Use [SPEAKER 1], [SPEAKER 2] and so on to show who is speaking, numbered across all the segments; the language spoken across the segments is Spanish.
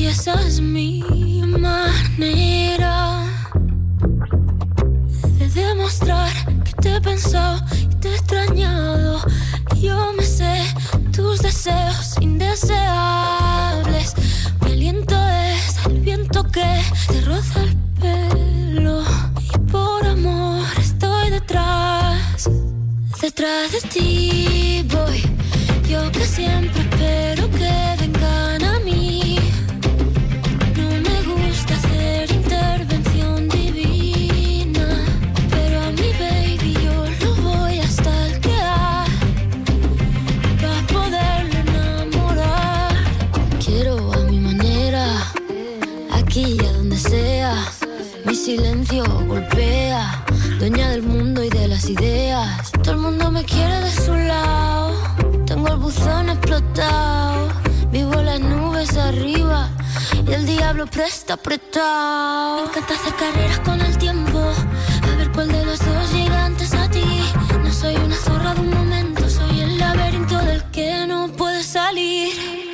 [SPEAKER 1] esa es mi manera de demostrar que te he pensado y te he extrañado. Yo me sé tus deseos indeseables. Mi aliento es el viento que te roza el pelo. Y por amor estoy detrás de ti voy. Yo que siempre espero que vengan a mí. No me gusta hacer intervención divina, pero a mi baby yo lo voy a stalkear para poderlo enamorar. Quiero a mi manera, aquí y a donde sea. Mi silencio golpea, dueña del mundo y de las ideas. Todo el mundo me quiere de su lado. Tengo el buzón explotado. Vivo las nubes arriba y el diablo presta apretado. Me encanta hacer carreras con el tiempo, a ver cuál de los dos llega antes a ti. No soy una zorra de un momento, soy el laberinto del que no puedes salir.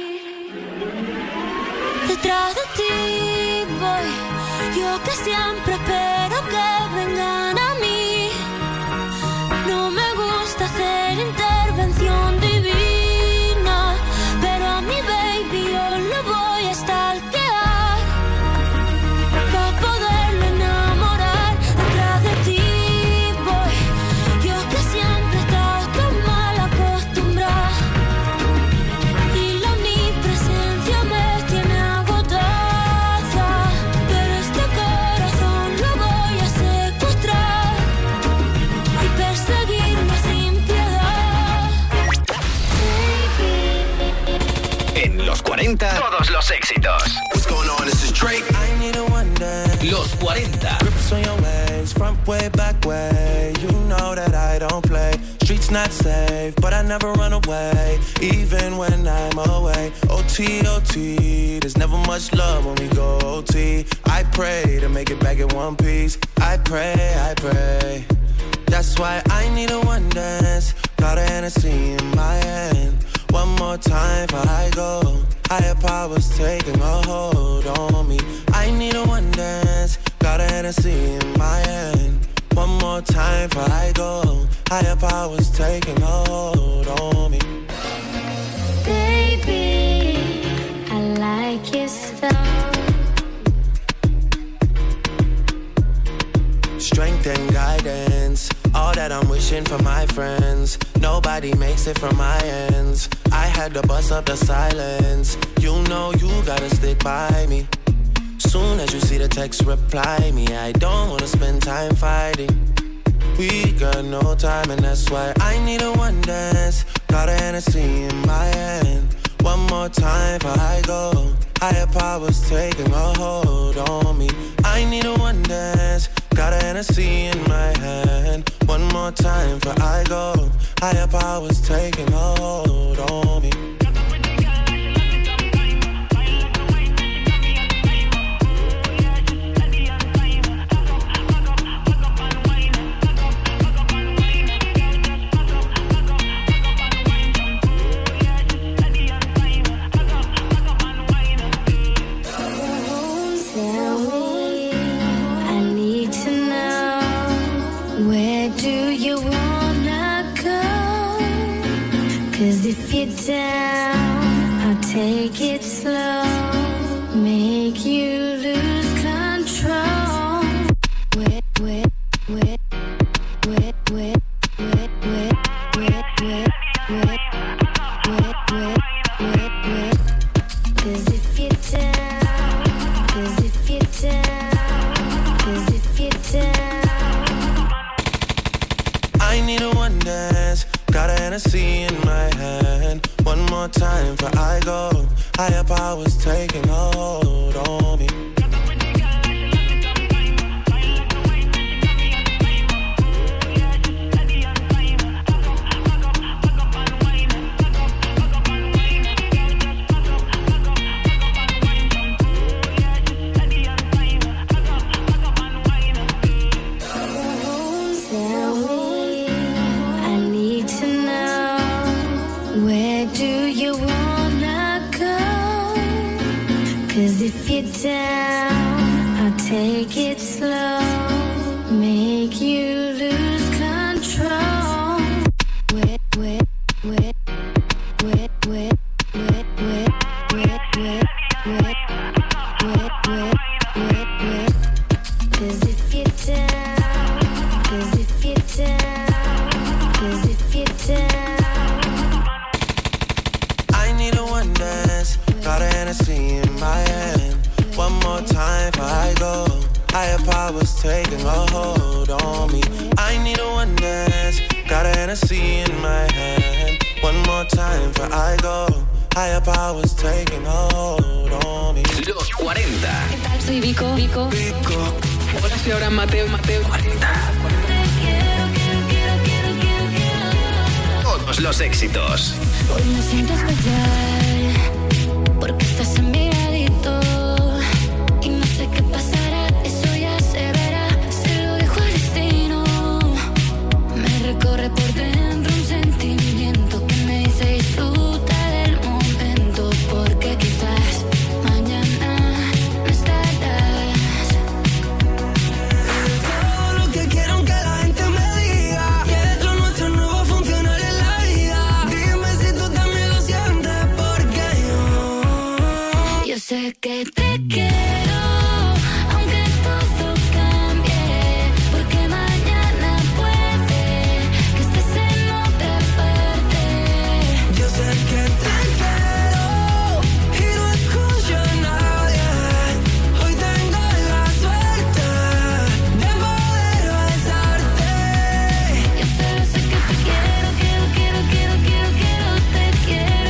[SPEAKER 1] Detrás de ti voy. Yo que siempre espero que vengan a mí. No me gusta hacer intervención divina, pero a mi baby yo lo voy a stalkear para poderlo enamorar. Detrás de ti voy. Yo que siempre he estado tan mal acostumbrada y la omnipresencia me tiene agotada. Pero este corazón lo voy a secuestrar y perseguirlo sin piedad.
[SPEAKER 2] En los 40, todos los éxitos.
[SPEAKER 3] What's going on? This is Drake. I need a one dance.
[SPEAKER 2] Los 40.
[SPEAKER 3] Grips on your ways, front way, back way. You know that I don't play. Streets not safe, but I never run away, even when I'm away. OT, OT, there's never much love when we go OT. I pray to make it back in one piece. I pray, I pray. That's why I need a one dance. Got a Hennessy in my hand. One more time before I go. Higher powers taking a hold on me. I need a one dance. Got a Hennessy in my hand. One more time before I go. Higher powers taking a hold on me.
[SPEAKER 1] Baby, I like your style.
[SPEAKER 3] Strength and guidance, all that I'm wishing for my friends. Nobody makes it from my ends. I had to bust up the silence. You know you gotta stick by me. Soon as you see the text, reply me. I don't wanna spend time fighting. We got no time and that's why I need a one dance. Got a Hennessy in my hand. One more time before I go. Higher powers taking a hold on me. I need a one dance. Got a Hennessy in my hand. One more time before I go. Higher powers taking a hold on me.
[SPEAKER 1] Down, I'll take it slow, make you lose control. Wet, wet, wet, wet, wet, wet, wet, wet, wet, wet, wet, wet, wet, wet. 'Cause if you're down, 'cause if you're down, 'cause if you're down.
[SPEAKER 3] I need a one dance. Got a Hennessy in my hand. One more time before I go. Higher powers taking a hold on me.
[SPEAKER 1] Where do you wanna go? 'Cause if you're down, I'll take it slow, make you lose control. Wait, wait, wait, wait, wait, wait, wait, wait, wait, wait, wait, wait, wait, wait. 'Cause if you're down, 'cause if you're down, 'cause if you're down.
[SPEAKER 3] I need a one dance, got a Hennessy in my hand. One more time before I go. Higher powers taking a hold on me. I need a one dance, got a Hennessy in my hand. One more time before I go. Higher powers taking a hold on me.
[SPEAKER 2] Los 40.
[SPEAKER 4] ¿Qué tal? Soy Vico. Hola, soy ahora Mateo.
[SPEAKER 2] 40. Todos los éxitos.
[SPEAKER 1] Hoy me siento especial porque estás en mi ladito y no sé qué pasará, eso ya se verá. Se lo dejo al destino. Me recorre por dentro un sentimiento que me dice disfruta del momento, porque quizás mañana no estarás.
[SPEAKER 3] Todo lo que quiero que la gente me diga, que lo nuestro no va a funcionar en la vida. Dime si tú también lo sientes, porque
[SPEAKER 1] Yo sé que te quiero, aunque todo cambie, porque mañana puede que estés en otra parte.
[SPEAKER 3] yo sé que te quiero y no escucho a nadie. Hoy tengo la suerte de poder besarte.
[SPEAKER 1] Yo solo sé que te quiero, te quiero, te quiero, te quiero, te quiero,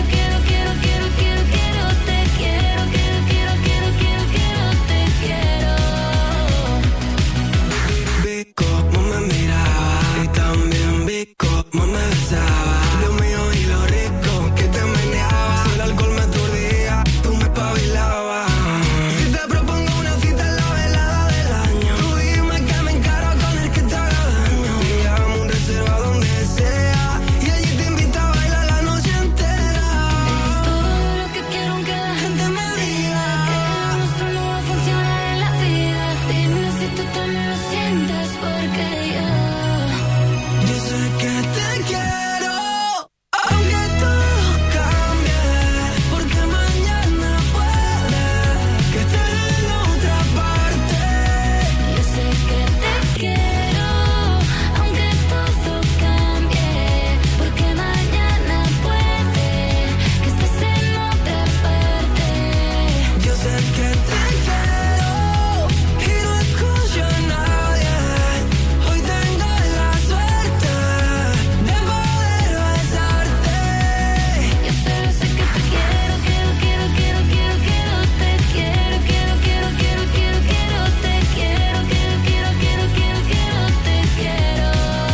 [SPEAKER 3] Vi cómo me miraba y también vi cómo me besaba. Dios mío, y lo rico que te meneaba. Si el alcohol me aturdía, tú me espabilabas. Si te propongo una cita en la velada del año, tú dime que me encaro con el que te haga daño. Pillamos un reserva donde sea y allí te invito a bailar la noche entera.
[SPEAKER 1] todo lo que quiero que la gente me diga, que lo nuestro no va a funcionar en la vida. Dime si tú también lo sientes, porque
[SPEAKER 3] Yo sé que te quiero, aunque todo cambie, porque mañana puede que estés en otra parte.
[SPEAKER 1] yo sé que te quiero, aunque todo cambie, porque mañana puede que estés en otra parte.
[SPEAKER 3] Yo sé que te quiero y no escucho a nadie. Hoy tengo la suerte de poder besarte.
[SPEAKER 1] Yo solo sé que te quiero, te quiero, te quiero, te quiero, te quiero, te quiero, te quiero.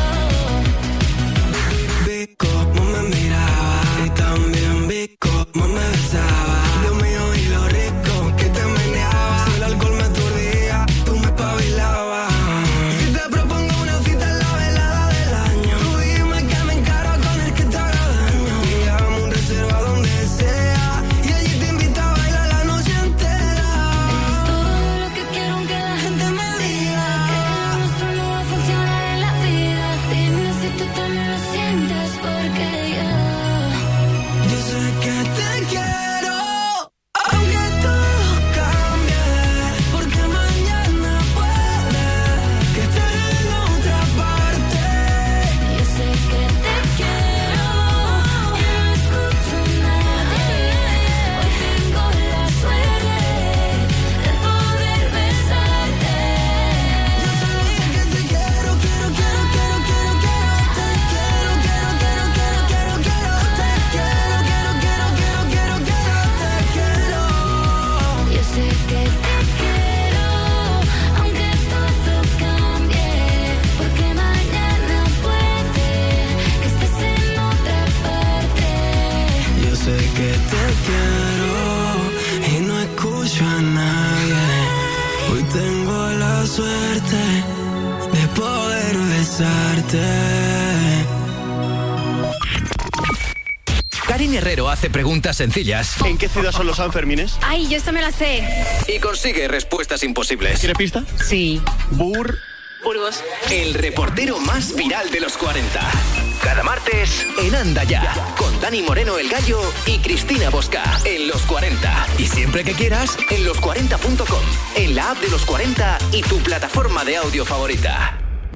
[SPEAKER 3] Vi cómo me miraba y también vi cómo me besaba. Dios mío, y lo rico que te meneaba. Si el alcohol me aturdía, tú me espabilabas. Si te propongo una cita en la velada del año, tú dime que me encaro con el que te haga daño. Pillamos un reserva donde sea y allí te invito a bailar la noche entera.
[SPEAKER 1] Todo lo que quiero que la gente me diga, que lo nuestro no va a funcionar en la vida. Dime si tú también lo sientes, porque
[SPEAKER 3] Yo sé que te quiero, aunque todo cambie, porque mañana puede que estés en otra parte.
[SPEAKER 1] yo sé que te quiero y no escucho a nadie. Hoy tengo la suerte de poder besarte.
[SPEAKER 3] Yo solo sé que te quiero, quiero, quiero, quiero, quiero, quiero, te quiero, quiero, quiero, quiero, quiero, quiero, te quiero, quiero, quiero, quiero, quiero, quiero, te quiero.
[SPEAKER 1] Yo sé que te quiero, aunque todo cambie, porque mañana puede que estés en otra parte.
[SPEAKER 3] Yo sé que te quiero y no escucho a nadie. Hoy tengo la suerte de poder besarte.
[SPEAKER 2] Marín Herrero hace preguntas sencillas.
[SPEAKER 5] ¿En qué ciudad son los Sanfermines?
[SPEAKER 4] Ay, yo esta me la sé.
[SPEAKER 2] Y consigue respuestas imposibles.
[SPEAKER 5] ¿Quiere pista?
[SPEAKER 4] Sí.
[SPEAKER 1] Burgos.
[SPEAKER 2] El reportero más viral de los 40. Cada martes en Anda Ya. Con Dani Moreno el Gallo y Cristina Bosca. En los 40. Y siempre que quieras, en los40.com. En la app de los 40 y tu plataforma de audio favorita.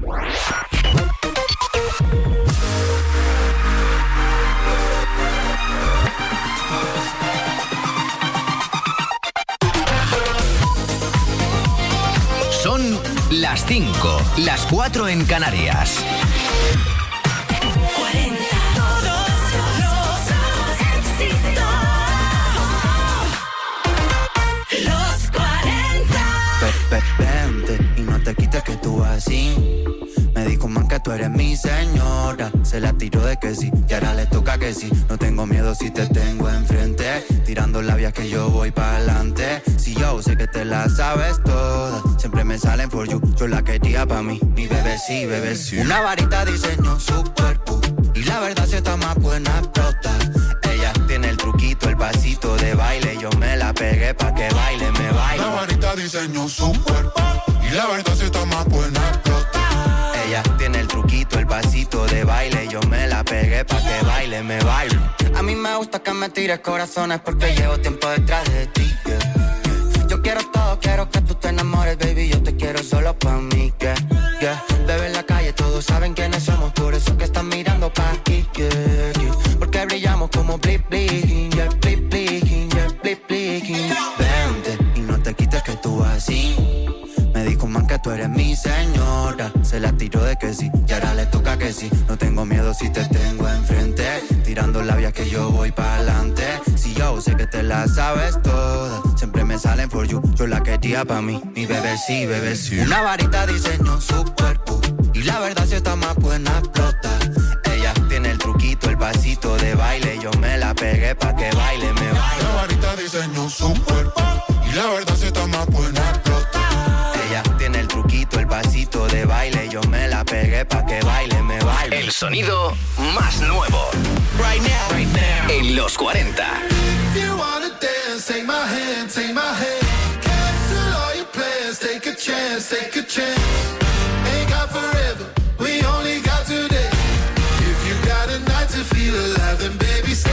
[SPEAKER 2] Son las 5, las 4 en Canarias.
[SPEAKER 1] 40. Todos los éxitos. Los 40.
[SPEAKER 6] Vente y no te quites que tú así. Me dijo man que tú eres mi señora. Se la tiró de que sí y ahora le toca que sí. No tengo miedo si te tengo enfrente. Tirando labias que yo voy para adelante. Si yo sé que te la sabes toda. Siempre me salen for you. Yo la quería pa' mí. Mi bebé sí, bebé sí. Una varita diseñó su cuerpo. Y la verdad si está más buena explota. Ella tiene el truquito, el pasito de baile. Yo me la pegué pa' que baile, me baile.
[SPEAKER 7] La varita diseñó su cuerpo. Y la verdad si está más buena explota.
[SPEAKER 6] Ella tiene el truquito, el pasito de baile. Yo me la pegué pa' que baile, me baile. A mí me gusta que me tires corazones porque llevo tiempo detrás de ti, yeah. Yo quiero todo, quiero que tú te enamores, baby. Yo te quiero solo pa' mí, yeah. Bebé en la calle, todos saben quiénes somos. Por eso que están mirando pa' aquí, yeah. Porque brillamos como blip, blip, yeah. Blip, blip, yeah. Blip, blip, vente y no te quites que tú así. Me dijo man que tú eres mi señora. Se la tiró de que sí y ahora le toca que sí. No tengo miedo si te tengo enfrente. Tirando labias que yo voy para adelante. Si yo sé que te la sabes toda. Siempre me salen for you. Yo la quería pa' mí. Mi bebé sí, bebé sí. Una varita diseñó su cuerpo. Y la verdad si está más buena explota. Ella tiene el truquito, el pasito de baile. Yo me la pegué pa' que baile, me baile.
[SPEAKER 7] La varita diseñó su cuerpo. Y la verdad si está más buena explota.
[SPEAKER 6] Ella tiene el truquito, el pasito de baile. Yo me la pegué pa' que baile, me baile.
[SPEAKER 2] El sonido más nuevo.
[SPEAKER 3] Right now.
[SPEAKER 2] En los 40.
[SPEAKER 7] If you wanna dance, take my hand, take my hand. Cancel all your plans, take a chance, take a chance. Ain't got forever, we only got today. If you got a night to feel alive, then baby stay.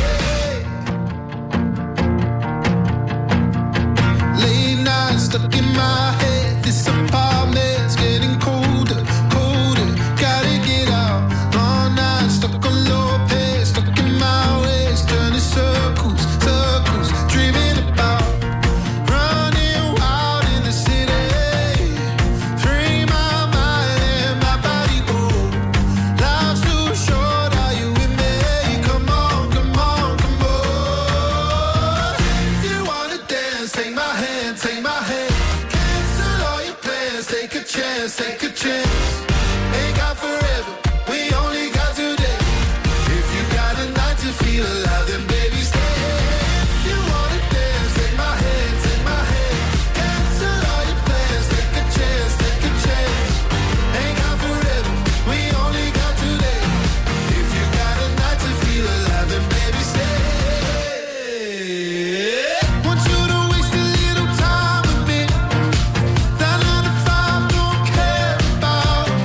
[SPEAKER 7] Late nights stuck in my head, this apartment's getting colder, colder. Gotta get out, long nights stuck on low pace, stuck in my ways, turning circles, circles, dreaming about running wild in the city. Free my mind and my body go. Life's too short, are you with me? Come on, come on, come on. If you wanna dance, take my hand, take my hand. Cancel all your plans, take a chance, take a chance. Ain't got forever, we only got today. If you got a night to feel alive, then baby stay. If you wanna dance, take my hand, take my hand. Cancel all your plans, take a chance, take a chance. Ain't got forever, we only got today. If you got a night to feel alive, then baby stay. Want you to waste a little time with me. That 9 to 5 don't care about.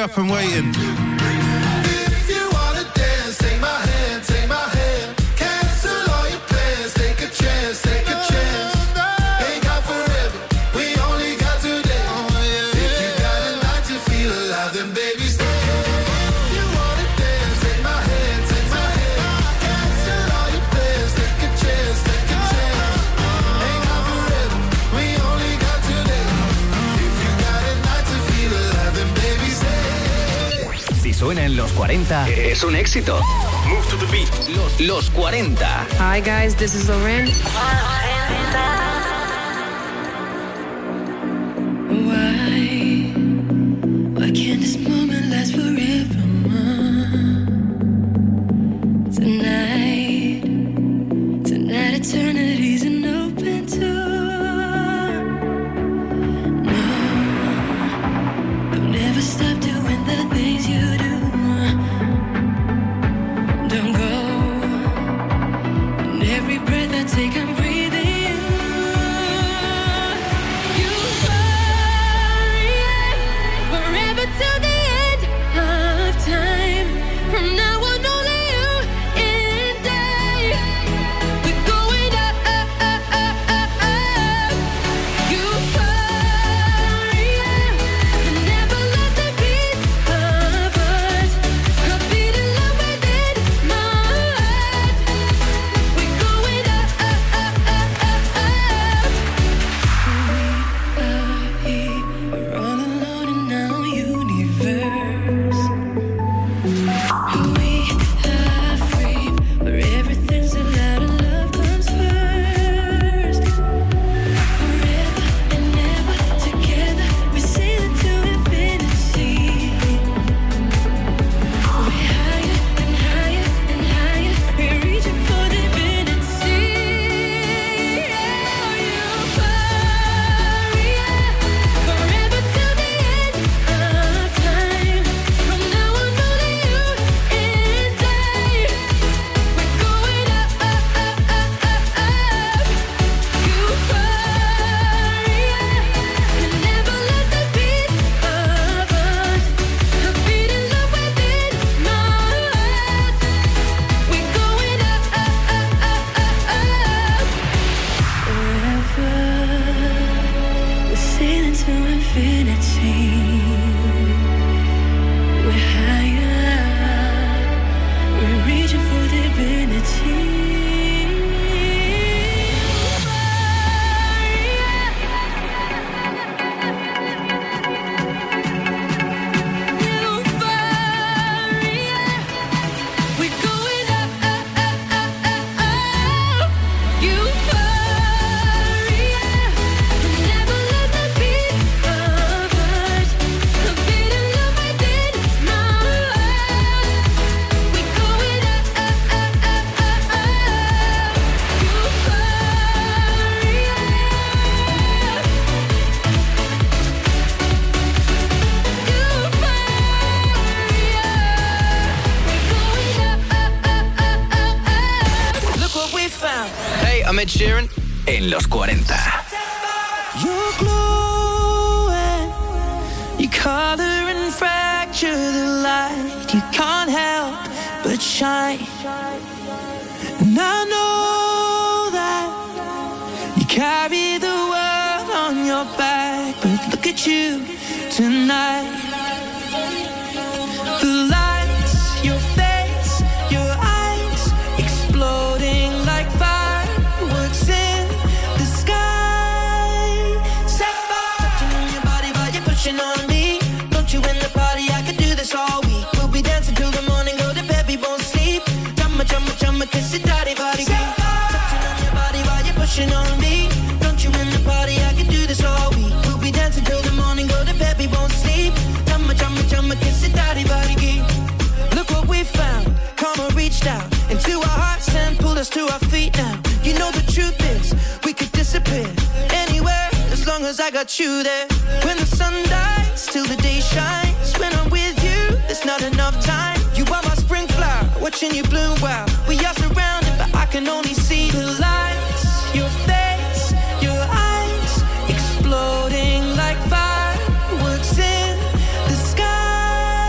[SPEAKER 7] up and waiting.
[SPEAKER 5] If you wanna dance, take my hand, take my hand. Cancel all your plans, take a chance, take a chance. Ain't got forever, we only got today. If you got a night to feel alive, then baby stay. If you wanna dance, take my hand, take my hand. Cancel all your plans, take a chance, take a chance. Ain't got forever, we only got today. If you got a night to feel alive, then baby stay.
[SPEAKER 2] Si suena en los 40, es un éxito. Move to the beat. Los 40.
[SPEAKER 4] Hi guys, this is Lauren.
[SPEAKER 1] Why can't this moment last forever? Tonight eternity's an open door. No, I'll never stop doing the things you do. Don't go. And every breath I take, I'm breathing you. You hurry forever till the end of time. From now on, only you and I. We're going up, up, up, up, up, up. You hurry and never lost a piece of us. A beating love within my heart. We're going up, up, up, up, up, up. We are here, we're all alone in our universe. We are free, where everything's allowed and love comes first. Forever and ever together, we're sailing to infinity. We're higher and higher and higher, we're reaching for divinity. Oh, you hurry forever till the end of time. From now on, only you and I. We're going up, up, up, up, up, up. You hurry and never lost a piece of us. A beating love within my heart. We're going up, up, up, up, up, up. Forever, we're sailing to infinity. We're higher, we're reaching for divinity. We're going up, up, up, up, up, up. Euphoria, never lost a piece of us. A beating love within my heart. We're going up, up, up, up, up, up. Euphoria.
[SPEAKER 8] Look what we found. Hey, I'm Ed Sheeran.
[SPEAKER 2] En los 40.
[SPEAKER 8] You're glowing. You color and fracture the light. You can't help but shine. And I know that you carry the world on your back. But look at you tonight. The lights, your face, your eyes, exploding like fireworks in the sky. Sapphire, touching on your body while you're pushing on me. Don't you in the party? I could do this all week. We'll be dancing till the morning, go to bed, we won't sleep. Chumma, chumma, chumma, kiss it, daddy, body. Touching on your body while you're pushing on me. Don't you in the party? I could do this all week. We'll be dancing till the morning, go to bed, we won't sleep. Chumma, chumma, chumma, kiss it, daddy, body. Look what we found. Karma reached out into our hearts and pulled us to our feet now. You know the truth is, we could disappear anywhere as long as I got you there. When the sun dies, till the day shines. When I'm with you, there's not enough time. You are my spring flower, watching you bloom wild. We are surrounded, but I can only see the lights. Your face, your eyes, exploding like fireworks in the sky.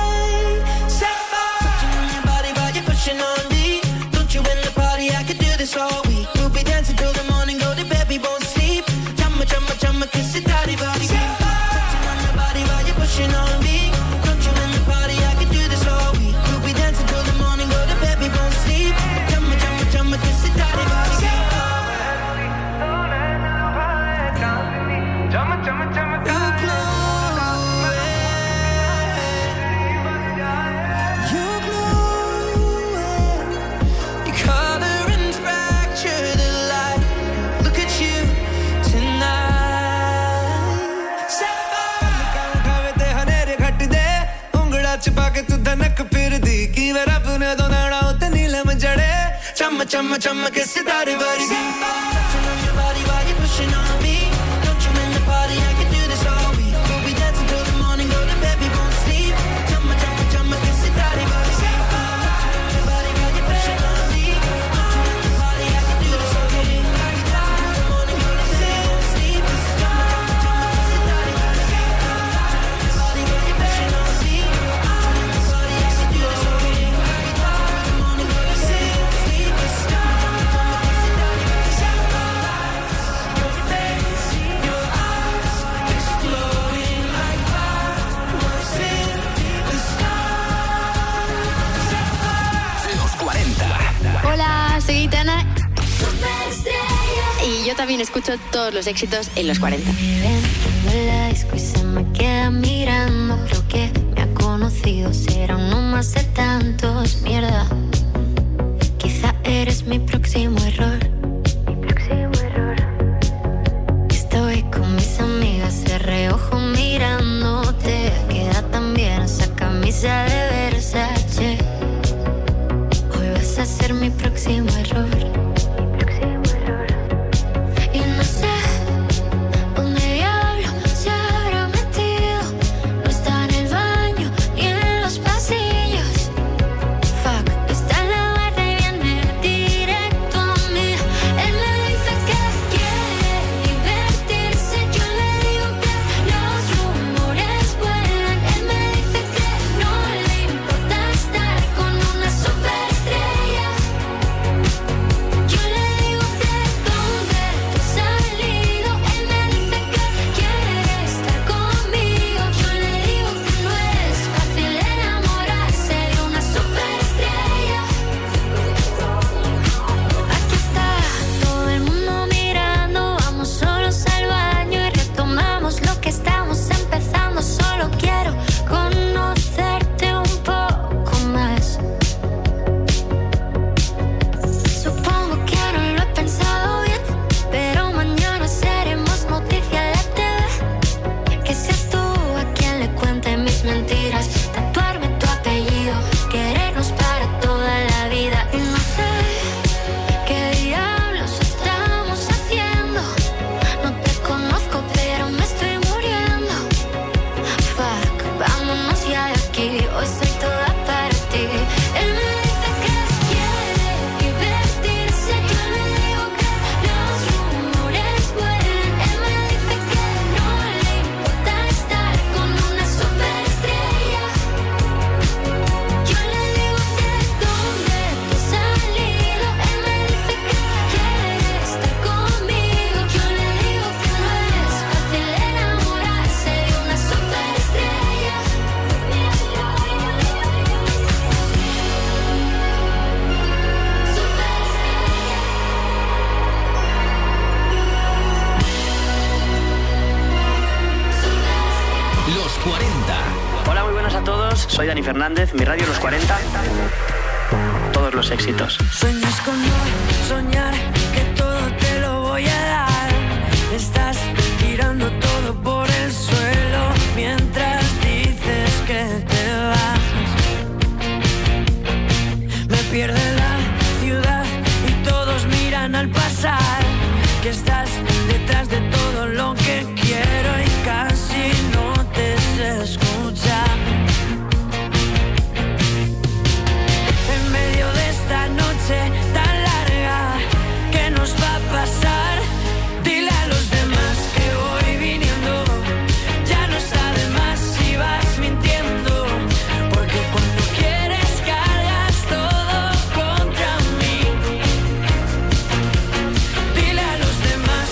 [SPEAKER 8] chama, chama, chama, que se da de body. Touching on your body while you're pushing on me. Don't you in the party, I can do this all week. We'll be dancing till the morning, go to bed, we won't sleep. Chama, chama, chama, que se da de body. Touching on your body while you're pushing on me. Don't you in the party, I can do this all week. We'll be dancing till the morning, go to bed, we won't sleep. Chama, chama, chama, que se da de body. Touching on your body while you're pushing on me. Don't you in the party, I can do this all week. We'll be dancing till the morning, go to bed, we won't sleep. Chama, chama, chama, que se da de body. Your face, your eyes, exploding like fireworks in the sky.
[SPEAKER 2] Los 40.
[SPEAKER 9] Hola, soy Itana. Y yo también escucho todos los éxitos en los 40.
[SPEAKER 1] Me ven en la disco y se me queda mirando. Creo que me ha conocido, será uno más de tantos. Mierda, quizá eres mi próximo error. Estoy con mis amigas de reojo mirándote. Queda tan bien esa camisa de Versace. Hoy vas a ser mi próximo error. Y no sé dónde diablo se habrá metido. No está en el baño ni en los pasillos. Fuck, está en la barra y viene directo a mí. Él me dice que quiere divertirse. Yo le digo que los rumores vuelan. Él me dice que no le importa estar con una superestrella. Yo le digo que dónde tú has salido. Él me dice que quiere estar conmigo. Yo le digo que no es fácil enamorarse de una superestrella. Aquí está todo el mundo mirando. Vamos solos al baño y retomamos lo que estamos empezando. Solo quiero conocerte un poco más. Supongo que no lo he pensado bien, pero mañana seremos noticia en la TV. Que seas tú a quien le cuente mis mentiras. Tatuarme tu apellido, querernos para toda la vida. Y no sé qué diablos estamos haciendo. No te conozco, pero me estoy muriendo. Fuck, vámonos ya de aquí. Hoy soy toda para ti. Él me dice que quiere divertirse. Yo le digo que los rumores vuelan. Él me dice que no le importa estar con una superestrella. Yo le digo que dónde tú has salido. Él me dice que quiere estar conmigo. Yo le digo que no es fácil enamorarse de una superestrella.
[SPEAKER 2] Los 40.
[SPEAKER 10] Hola, muy buenas a todos. Soy Dani Fernández, mi radio Los 40. Todos los éxitos.
[SPEAKER 8] Sueñas con no soñar, que todo te lo voy a dar. Estás tirando todo por el suelo mientras dices que te vas. Me pierde la ciudad y todos miran al pasar. Que estás detrás de todo lo que quiero y casi no te sé escuchar. En medio de esta noche tan larga, ¿qué nos va a pasar? Dile a los demás que voy viniendo. Ya no está de más si vas mintiendo, porque cuando quieres cargas todo contra mí. Dile a los demás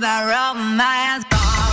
[SPEAKER 11] bad romance.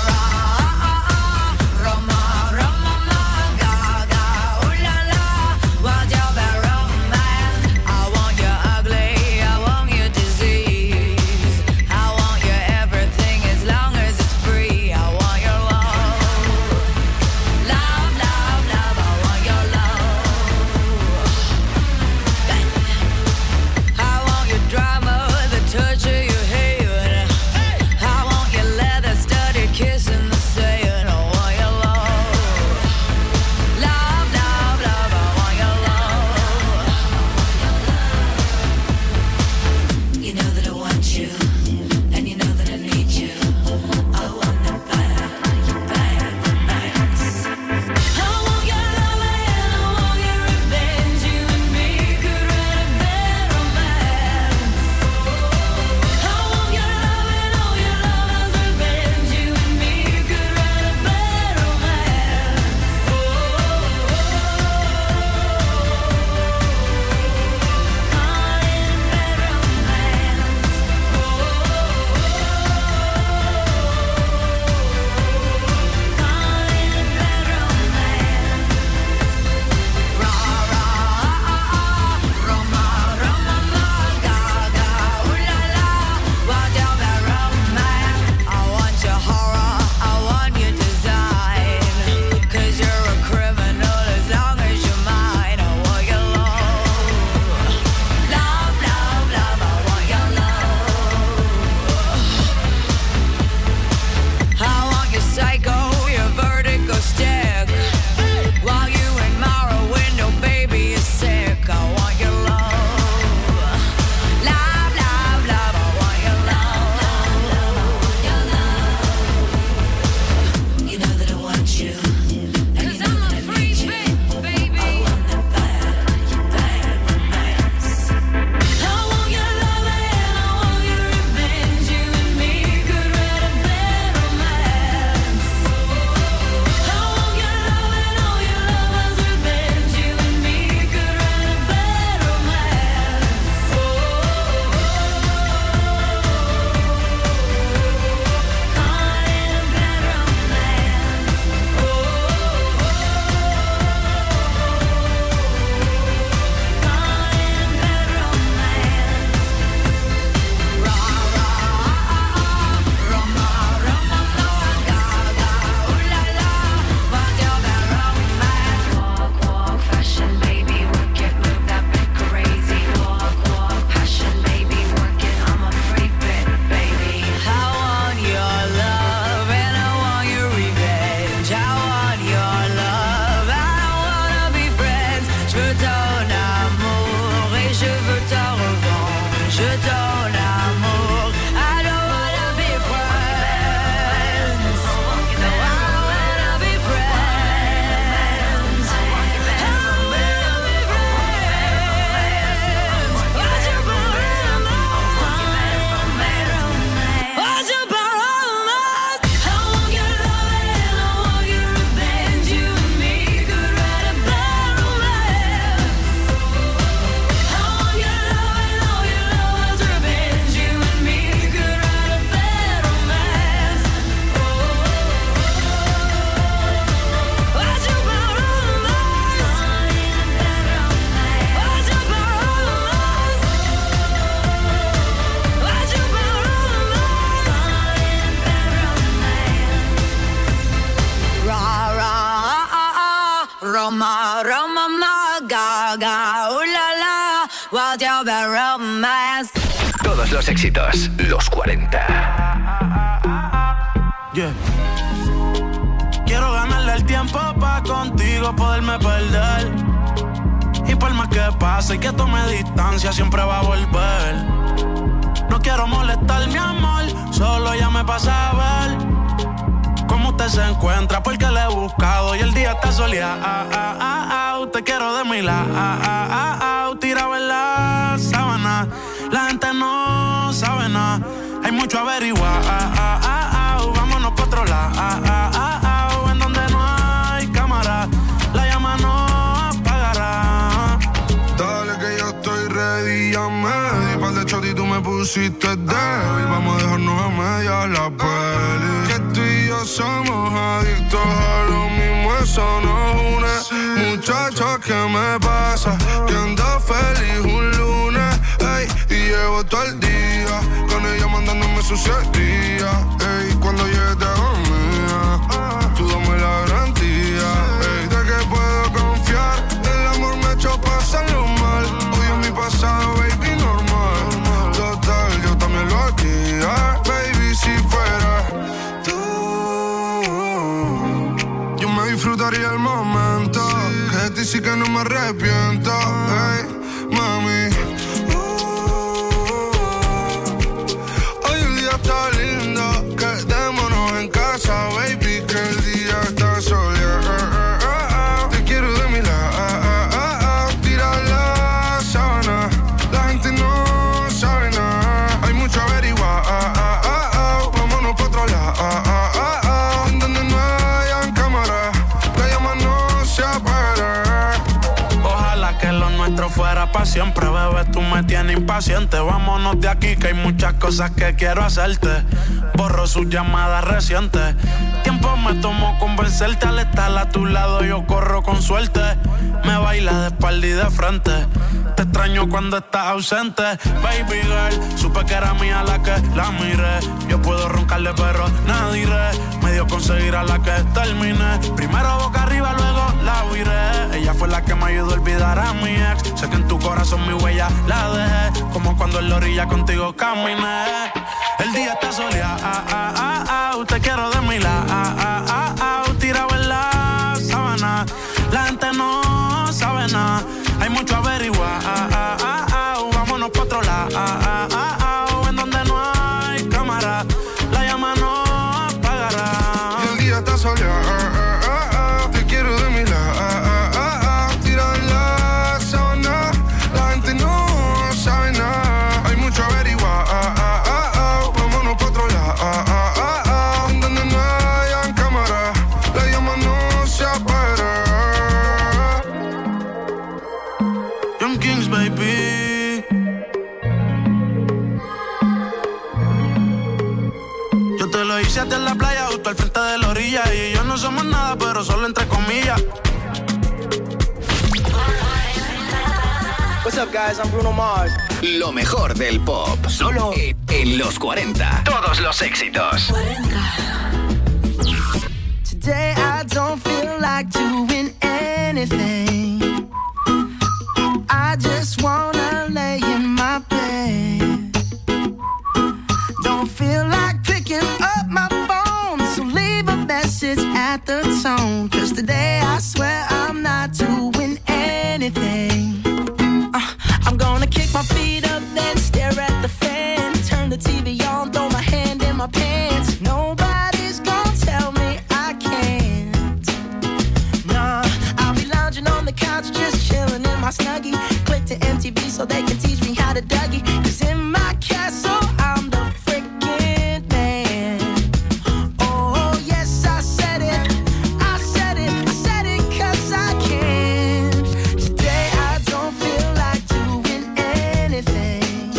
[SPEAKER 2] Todos los éxitos, los 40.
[SPEAKER 12] Yeah. Quiero ganarle el tiempo pa' contigo poderme perder. Y por más que pase y que tome distancia, siempre va a volver. No quiero molestar, mi amor, solo ya me pasa a ver cómo usted se encuentra, porque le he buscado y el día está soleado. Te quiero de mi lado, tirado en la sábana. La gente no sabe nada, hay mucho averiguar. Vámonos pa' otro lado, en donde no hay cámara, la llama no apagará.
[SPEAKER 5] Dale que yo estoy ready, ya me di par de shot y tú me pusiste débil. Vamos a dejarnos a medias la duele. Que tú y yo somos adictos a lo mismo, eso nos une. Muchacha, ¿qué me pasa? Que ando feliz un lunes, ey, y llevo todo el día con ella mandándome sus 7 días, ey, cuando llegue te hago mía, tú dame la garantía, ey, de que puedo confiar, el amor me ha hecho pasarlo mal, odio mi pasado, baby, normal, total, yo también lo haría, baby, si fuera tú, yo me disfrutaría el momento, que de ti sí que no me arrepiento, ey, mami. Hoy el día está lindo, quedémonos en casa, baby, que el día está soleado. Te quiero de mi lado, tira la sábana, la gente no sabe nada, hay mucho averiguar, vámonos pa' otro lado, donde no hayan cámara, la llama no se apagará.
[SPEAKER 12] Ojalá que lo nuestro fuera pa' siempre, bebé, tú me tienes impaciente. Vámonos de aquí que hay muchas cosas que quiero hacerte. Borro sus llamadas recientes. Tiempo me tomó convencerte, al estar a tu lado yo corro con suerte. Me baila de espalda y de frente. Te extraño cuando estás ausente. Baby girl, supe que era mía la que la miré. Yo puedo roncarle pero nadie iré. Me dio conseguir a la que terminé. Primero boca arriba, luego la huiré. Ella fue la que me ayudó a olvidar a mi ex. Sé que en tu corazón mi huella la dejé. Como cuando en la orilla contigo caminé. El día está soleado, te quiero de mi lado, tirado en la sábana. La gente no sabe nada, hay mucho averiguar, vámonos pa' otro lado, en donde no hay cámara, la llama no apagará.
[SPEAKER 5] Y el día está soleado, te quiero de mi lado, tirado en la sábana, la gente no sabe nada, hay mucho averiguar, vámonos pa' otro lado, donde no hayan cámara, la llama no se apagará. Young Kings, baby. Yo te lo hice hasta en la playa, justo al frente de la orilla. Y yo no somos nada, pero solo entre comillas.
[SPEAKER 10] What's up, guys? I'm Bruno Mars.
[SPEAKER 2] Lo mejor del pop, solo en los 40. Todos los éxitos.
[SPEAKER 8] Today I don't feel like doing anything. I just wanna lay in my bed. Don't feel like picking up my phone, so leave a message at the tone. 'Cause today I swear I'm not doing anything. I'm gonna kick my feet up, then stare at the fan. Turn the TV on, throw my hand in my pants. Nobody's gonna tell me I can't. Nah, I'll be lounging on the couch, just chilling in my Snuggie. Click to MTV so they can teach me how to Dougie. 'Cause in my castle, I'm the freaking man. Oh, yes, I said it. I said it. I said it 'cause I can. Today I don't feel like doing anything.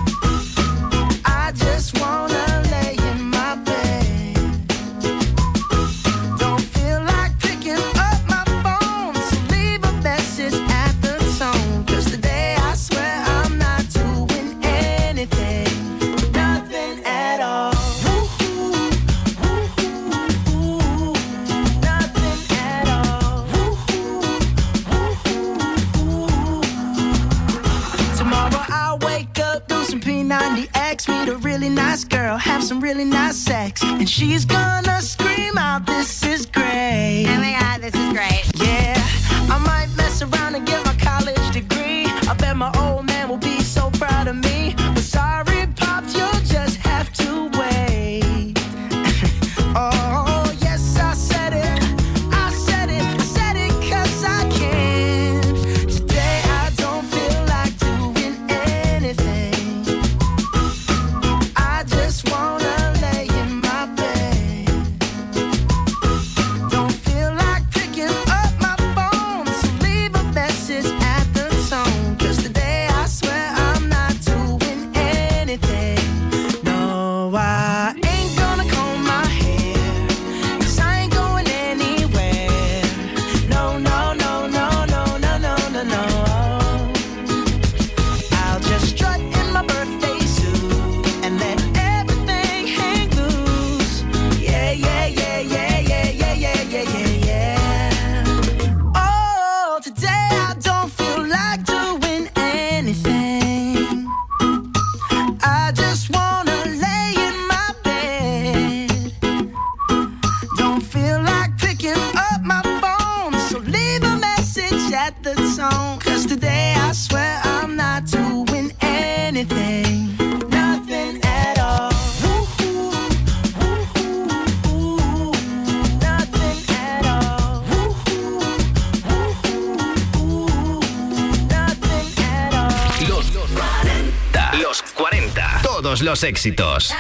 [SPEAKER 8] I just wanna lay in my bed. Don't feel like picking up my phone, so leave a message at the tone. 'Cause today I swear I'm not doing anything. Nothing at all. Woo-hoo, woo-hoo, woo-hoo. Nothing at all. Woo-hoo, woo-hoo, woo-hoo. Tomorrow I'll wake up, do some P90X, meet a really nice girl, have some really nice sex, and she's gonna scream out, "This is great."
[SPEAKER 9] Oh my God, this is great.
[SPEAKER 8] Yeah, I might mess around and get my college degree. I bet my old man will be so proud of me. But sorry, Pops, you'll just have to wait. Oh, yes, I said it. I said it. I said it 'cause I can. Today I don't feel like doing anything. I just wanna lay in my bed.
[SPEAKER 2] todos los éxitos.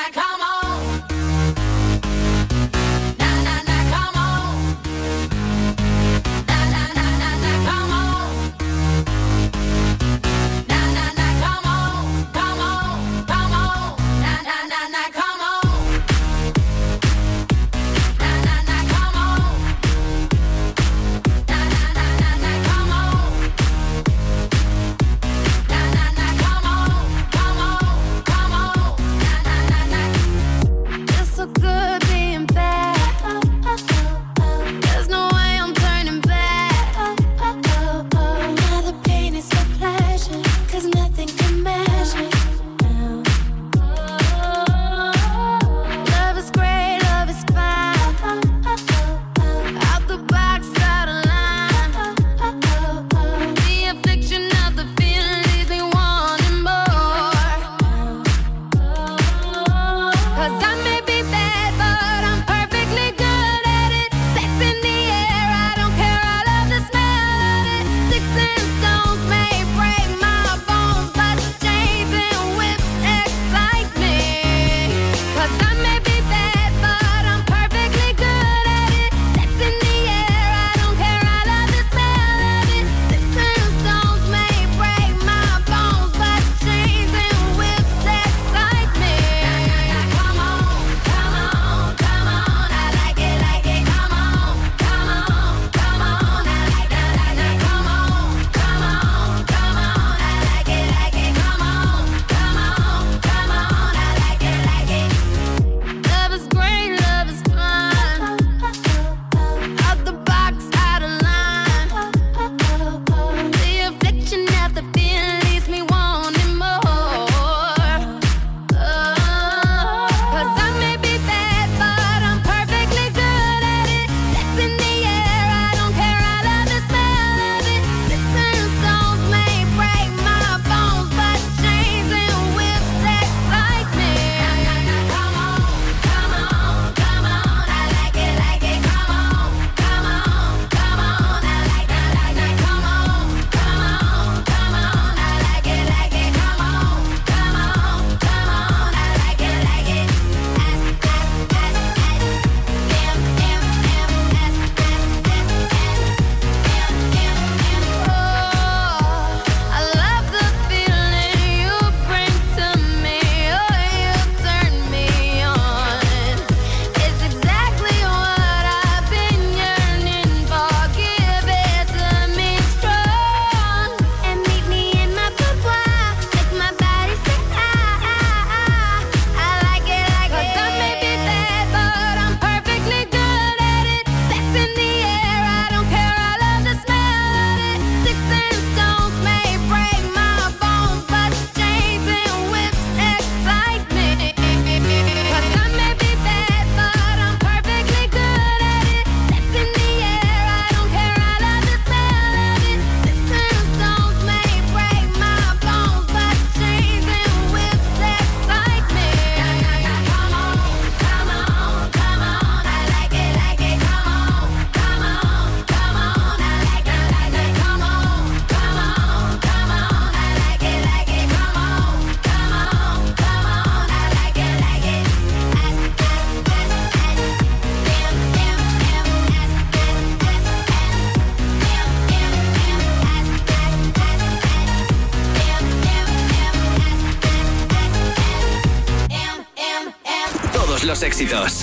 [SPEAKER 2] Los éxitos.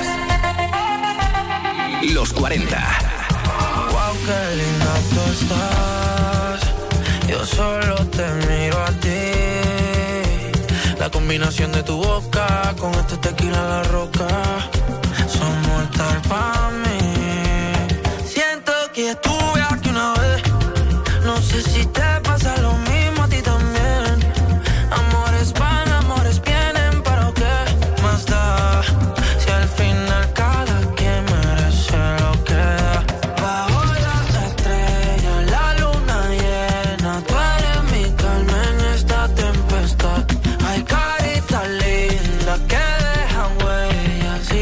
[SPEAKER 2] Los 40.
[SPEAKER 11] Wow, qué linda tú estás. Yo solo te miro a ti. La combinación de tu boca con este tequila en la roca son mortal para mí. Siento que estuve aquí una vez. No sé si te pasa lo mismo a ti también. Amores van, amores vienen, pero ¿qué más da? Si al final cada quien merece lo que da. Bajo la estrella, la luna llena, tú eres mi calma en esta tempestad. Hay caritas lindas que dejan huellas y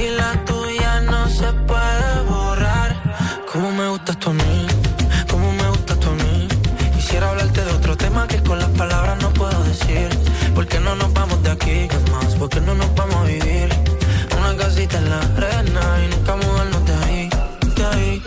[SPEAKER 11] casita en la arena y nunca mudarnos de ahí, de ahí.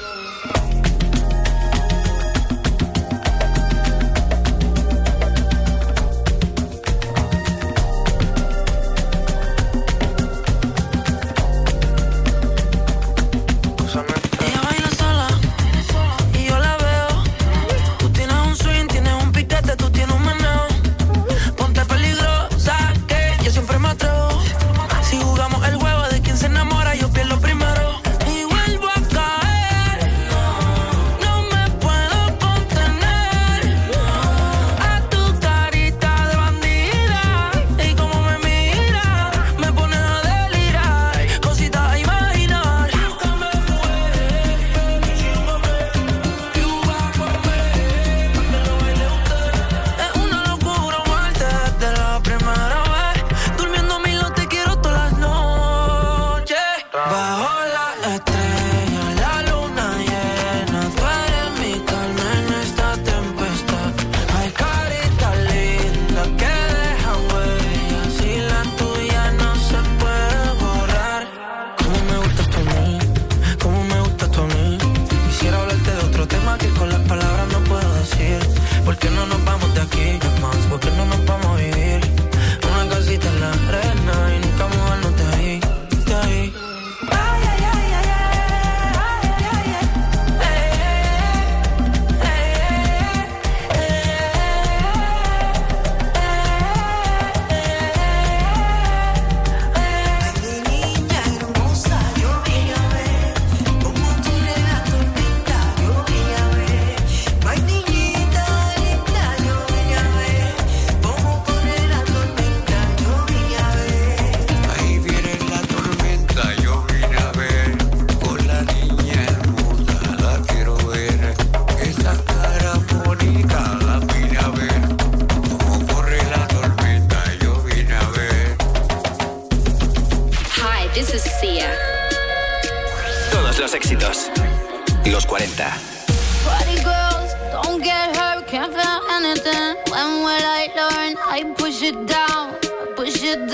[SPEAKER 2] Los éxitos. Los 40.
[SPEAKER 1] Party girls, don't get hurt, can't feel anything. When will I learn? I push it down, push it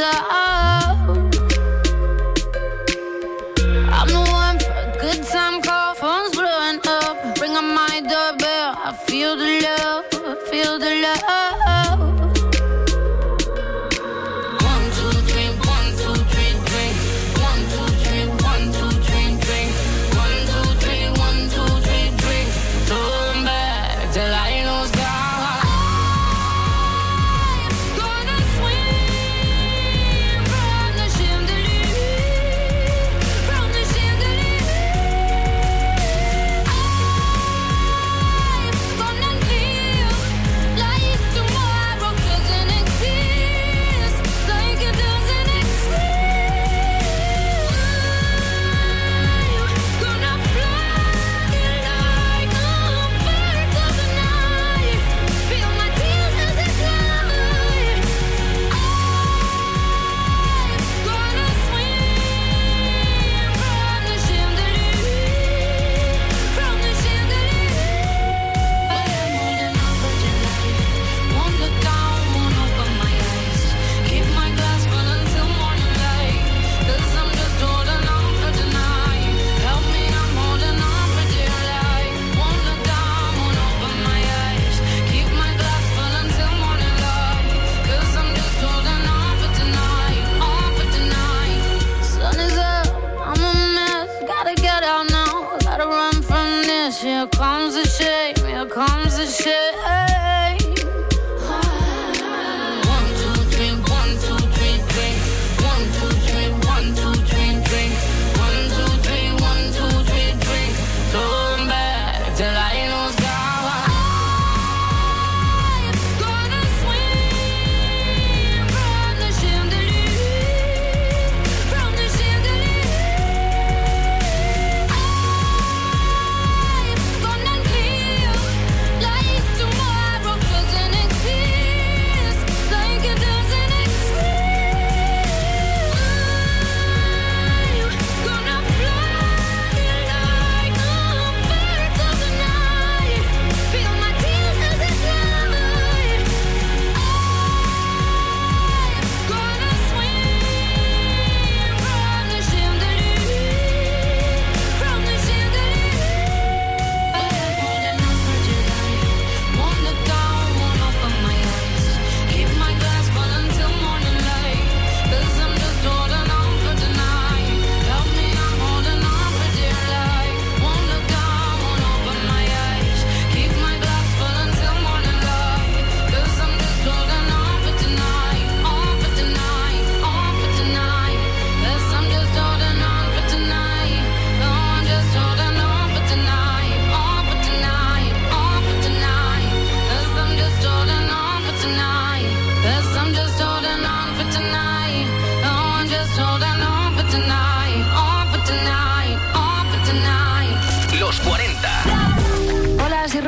[SPEAKER 1] down. I'm the one for a good time call, phone's blowing up. Ring on my doorbell, I feel the love, I feel the love.
[SPEAKER 8] Gonna swim from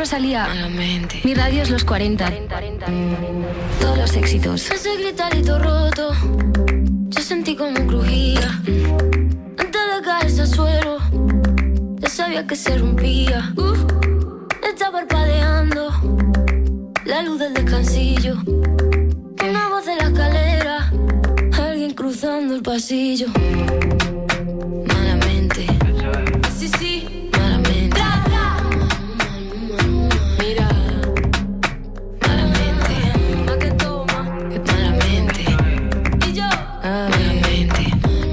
[SPEAKER 1] salía. Mi radio es los 40. Todos los éxitos.
[SPEAKER 13] Ese gritarito roto, yo sentí como crujía. Antes de caerse al suelo, ya sabía que se rompía. Está parpadeando la luz del descansillo. Una voz de la escalera, alguien cruzando el pasillo. Malamente, sí, sí, malamente. Mira, malamente. Pa' que toma, que malamente. Y yo, malamente.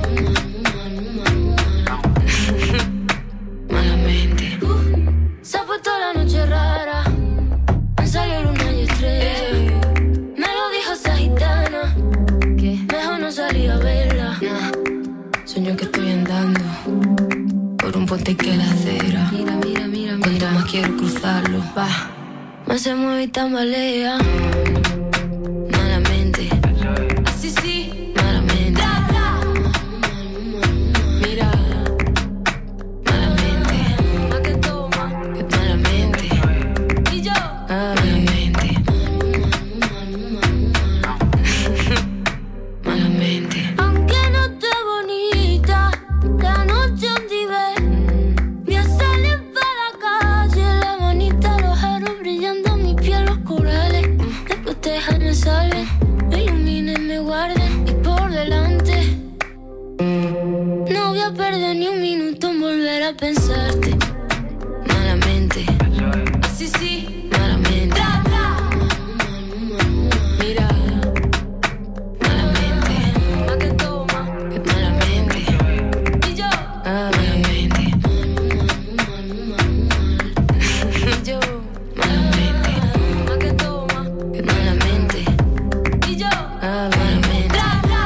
[SPEAKER 13] Malamente. Se ha puesto la noche rara, me salió luna y estrella. Me lo dijo esa gitana, que mejor no salir a verla. Sueño que estoy andando por un puente que la acera. Mira. Cuanto más quiero cruzarlo, más se mueve y tambalea. Malamente, así sí, malamente. Mira, malamente. Pa' que toma, que malamente. Y yo, malamente. Malamente. Aunque no esté bonita, la noche donde ve, voy a salir para la calle, la manita, los aros brillando, mi piel, los corales. Después déjame salen, me iluminen, me guarden. Y por delante, no voy a perder ni un minuto en volver a pensarte. Malamente, así sí, malamente. Mira, malamente. Pa' que toma, que malamente. Y yo, malamente. Y yo, malamente. Pa' que toma, que malamente. Y yo, malamente.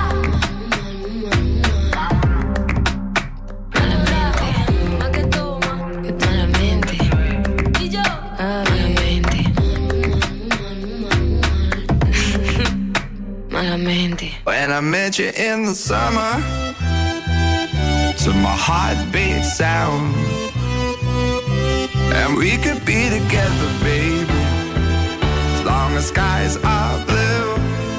[SPEAKER 13] Pa' que toma, que malamente. Y yo, malamente. Malamente.
[SPEAKER 14] When I met you in the summer, to my heartbeat sound, and we could be together, baby, as long as skies are blue.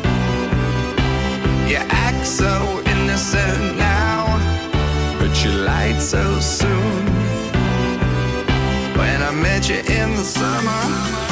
[SPEAKER 14] You act so innocent now, but you lied so soon. When I met you in the summer.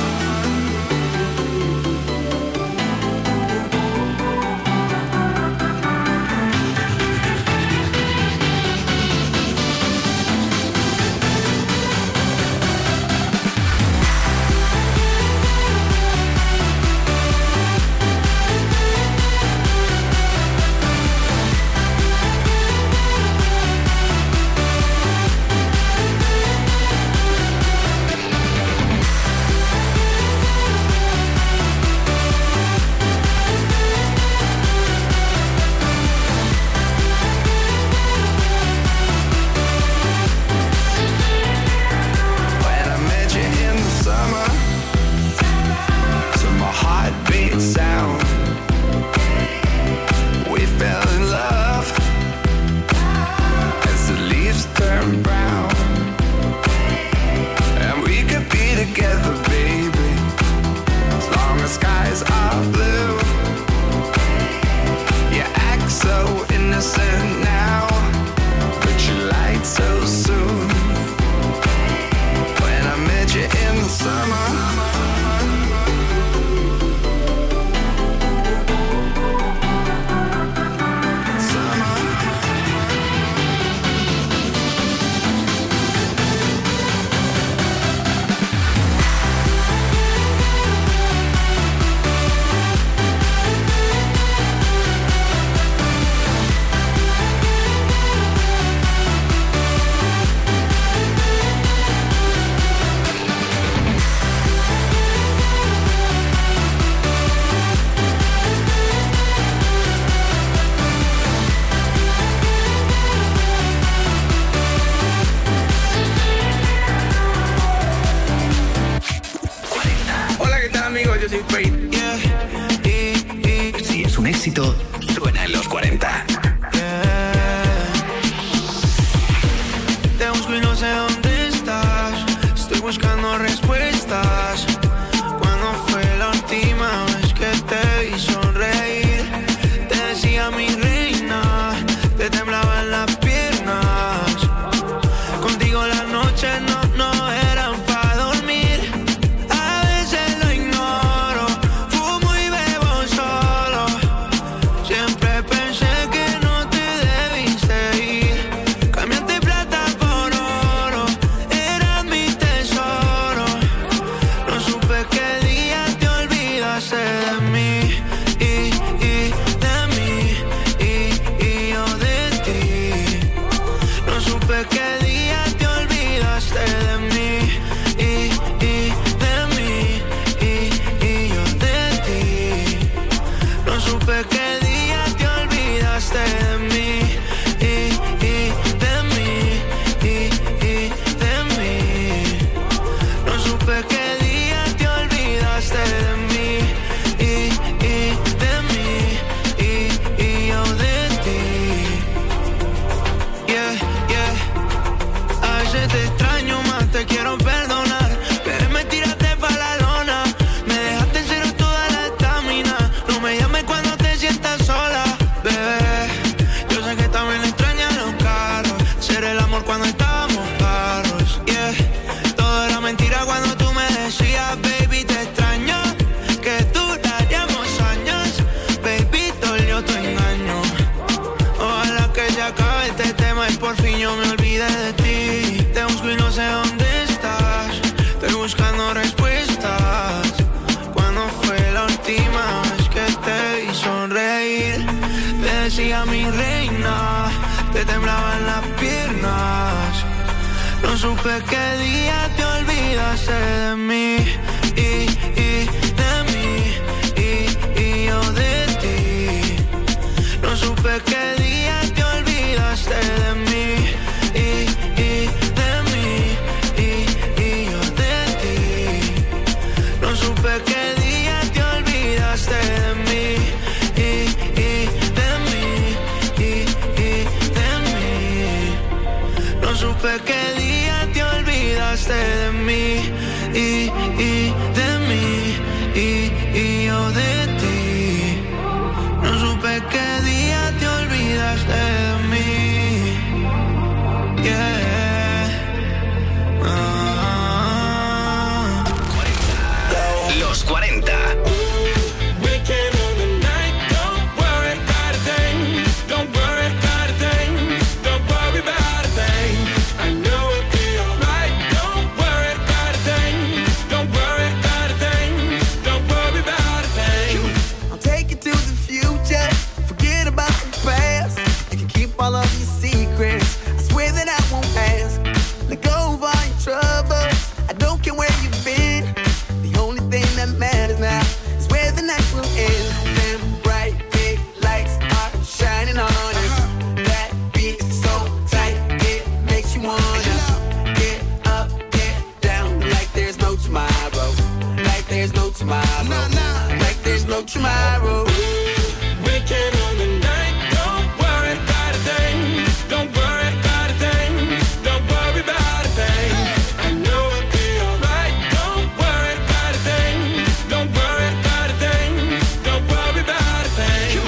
[SPEAKER 14] Sound. We fell in love as the leaves turn brown, and we could be together, baby, as long as skies are blue. You act so innocent now, but you lied so soon. When I met you in the summer.
[SPEAKER 2] Si es un éxito, suena en los 40.
[SPEAKER 15] Te busco y no sé dónde estás. Estoy buscando respuestas.
[SPEAKER 12] supe qué día te olvidaste de mí y de mí y yo de ti. No supe qué día te olvidaste de mí y de mí y de mí. No supe qué día te olvidaste de mí y de mí y yo de ti. Yeah, yeah. A veces te extraño más, te quiero perdonar, pero me tiraste pa' la lona. Me dejaste en cero toda la estamina. No me llames cuando te sientas sola, bebé. Yo sé que también extrañas los carros, hacer el amor cuando estábamos carros, yeah. Todo era mentira cuando tú me decías, baby, te extraño, que duraríamos años. Baby, dolió tu engaño. Ojalá que se acabe este tema y por fin yo me olvide de ti. Te busco y no sé dónde estás, estoy buscando respuestas. ¿Cuándo fue la última vez que te vi sonreír? Te decía mi reina, te temblaban las piernas. No supe qué día te olvidaste de mí y de mí y yo de ti. No supe qué día te olvidaste de mí y de mí y yo de ti. No supe qué día te olvidaste de mí y de mí y de mí. No supe qué día te olvidaste de mí y de mí y yo de ti. No supe qué día te olvidaste de mí. Yeah.
[SPEAKER 2] Los 40.
[SPEAKER 15] All of these secrets, I swear that I won't ask. Let go of all your troubles, I don't care where you've been. The only thing that matters now is where the night will end. Them bright big lights are shining on us. That beat is so tight, it makes you wanna get up, get down, like there's no tomorrow. Like there's no tomorrow. Like there's no tomorrow. Weekend on the night, don't worry about a thing. Don't worry about a thing. Don't worry about a thing. I know it'll be alright. Don't worry about a thing. Don't worry about a thing. Don't worry about a thing.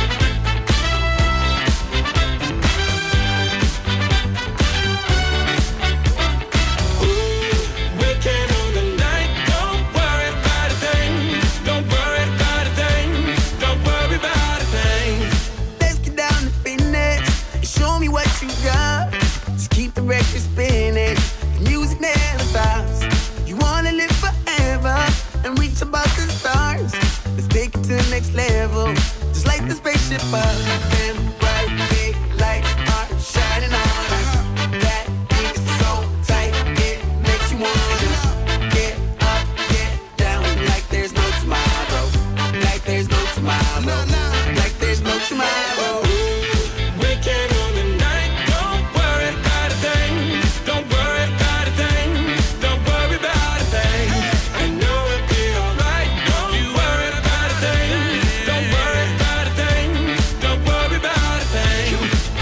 [SPEAKER 15] Weekend on the night, don't worry about a thing. Don't worry about a thing. Don't worry about a thing. Let's get down to business and show me what you got. Just keep the record spinning, the music never stops. You wanna live forever and reach above the stars. Let's take it to the next level, just like the spaceship up. Them bright big lights are shining on us. That beat is so tight, it makes you wanna get up, get down, like there's no tomorrow. Like there's no tomorrow. Like there's no tomorrow. Weekend on the night, don't worry about a thing. Don't worry about a thing. Don't worry about a thing. I know it'll be alright. Don't worry about a thing. Don't worry about a thing. Don't worry about a thing.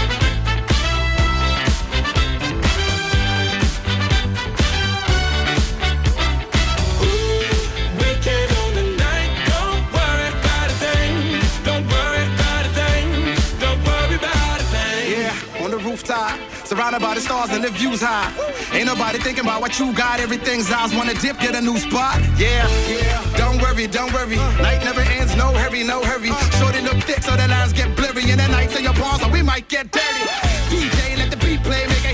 [SPEAKER 15] Weekend on the night, don't worry about a thing. Don't worry about a thing. Don't worry about a thing.
[SPEAKER 16] Yeah, on the rooftop, surrounded by the stars and the views high. Ain't nobody thinking about what you got. Everything's eyes. Wanna dip, get a new spot. Yeah, yeah. Don't worry, don't worry. Night never ends. No hurry, no hurry. Shorty look thick, so the lines get blurry. And the nights in your palms, so we might get dirty. DJ